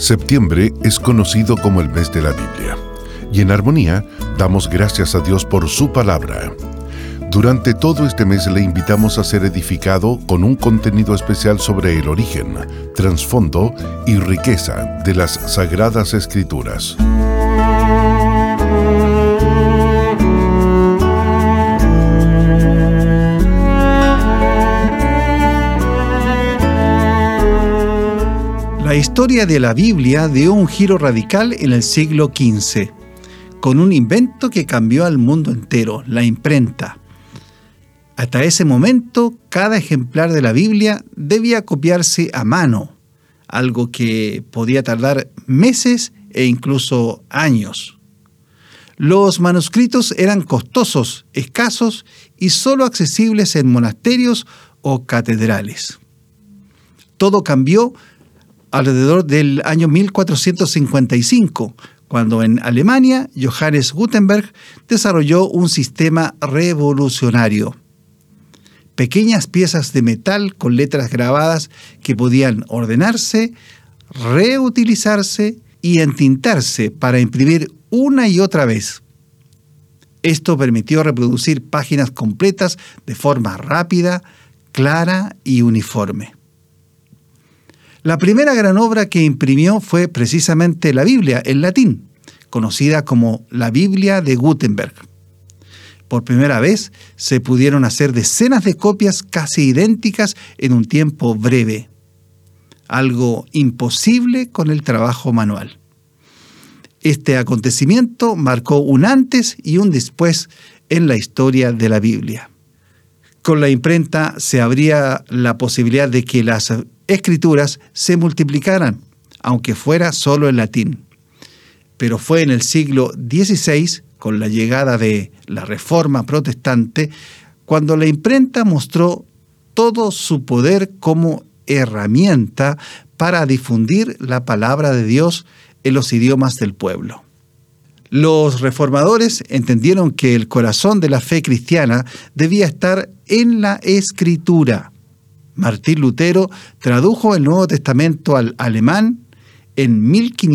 Septiembre es conocido como el mes de la Biblia, y en Armonía damos gracias a Dios por su palabra. Durante todo este mes le invitamos a ser edificado con un contenido especial sobre el origen, trasfondo y riqueza de las Sagradas Escrituras. La historia de la Biblia dio un giro radical en el siglo XV, con un invento que cambió al mundo entero, la imprenta. Hasta ese momento, cada ejemplar de la Biblia debía copiarse a mano, algo que podía tardar meses e incluso años. Los manuscritos eran costosos, escasos y solo accesibles en monasterios o catedrales. Todo cambió alrededor del año 1455, cuando en Alemania Johannes Gutenberg desarrolló un sistema revolucionario. Pequeñas piezas de metal con letras grabadas que podían ordenarse, reutilizarse y entintarse para imprimir una y otra vez. Esto permitió reproducir páginas completas de forma rápida, clara y uniforme. La primera gran obra que imprimió fue precisamente la Biblia en latín, conocida como la Biblia de Gutenberg. Por primera vez se pudieron hacer decenas de copias casi idénticas en un tiempo breve, algo imposible con el trabajo manual. Este acontecimiento marcó un antes y un después en la historia de la Biblia. Con la imprenta se abría la posibilidad de que las escrituras se multiplicaran, aunque fuera solo en latín. Pero fue en el siglo XVI, con la llegada de la Reforma Protestante, cuando la imprenta mostró todo su poder como herramienta para difundir la palabra de Dios en los idiomas del pueblo. Los reformadores entendieron que el corazón de la fe cristiana debía estar en la Escritura. Martín Lutero tradujo el Nuevo Testamento al alemán en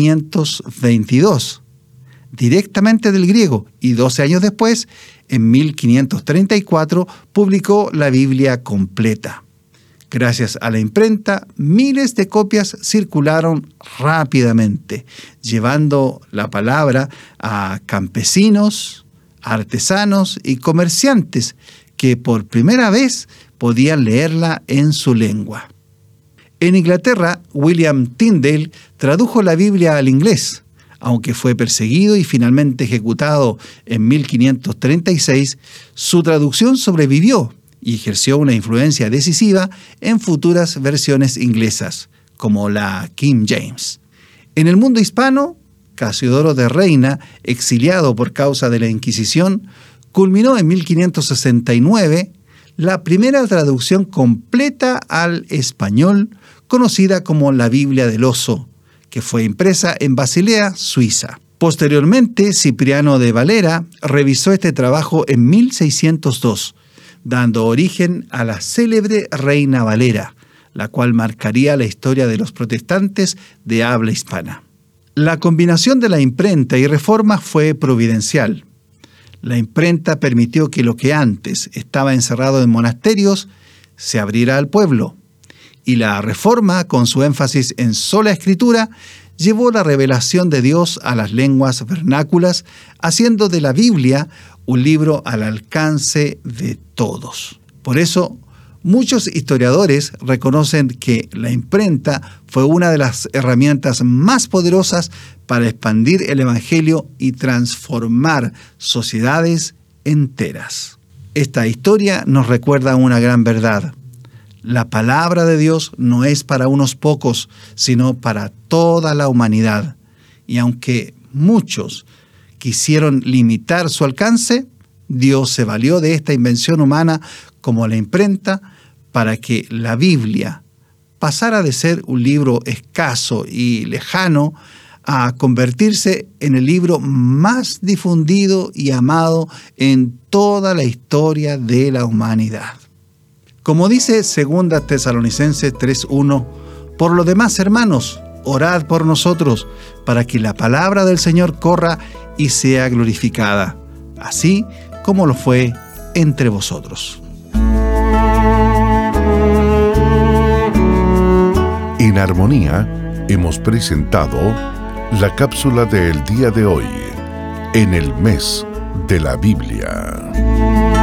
1522, directamente del griego, y 12 años después, en 1534, publicó la Biblia completa. Gracias a la imprenta, miles de copias circularon rápidamente, llevando la palabra a campesinos, artesanos y comerciantes que por primera vez podían leerla en su lengua. En Inglaterra, William Tyndale tradujo la Biblia al inglés, aunque fue perseguido y finalmente ejecutado en 1536, su traducción sobrevivió y ejerció una influencia decisiva en futuras versiones inglesas, como la King James. En el mundo hispano, Casiodoro de Reina, exiliado por causa de la Inquisición, culminó en 1569 la primera traducción completa al español, conocida como la Biblia del Oso, que fue impresa en Basilea, Suiza. Posteriormente, Cipriano de Valera revisó este trabajo en 1602, dando origen a la célebre Reina Valera, la cual marcaría la historia de los protestantes de habla hispana. La combinación de la imprenta y reforma fue providencial. La imprenta permitió que lo que antes estaba encerrado en monasterios se abriera al pueblo, y la reforma, con su énfasis en sola escritura, llevó la revelación de Dios a las lenguas vernáculas, haciendo de la Biblia un libro al alcance de todos. Por eso, muchos historiadores reconocen que la imprenta fue una de las herramientas más poderosas para expandir el Evangelio y transformar sociedades enteras. Esta historia nos recuerda una gran verdad. La palabra de Dios no es para unos pocos, sino para toda la humanidad. Y aunque muchos quisieron limitar su alcance, Dios se valió de esta invención humana como la imprenta para que la Biblia pasara de ser un libro escaso y lejano a convertirse en el libro más difundido y amado en toda la historia de la humanidad. Como dice 2 Tesalonicenses 3:1, por lo demás, hermanos, orad por nosotros, para que la palabra del Señor corra y sea glorificada, así como lo fue entre vosotros. En Armonía hemos presentado la cápsula del día de hoy, en el mes de la Biblia.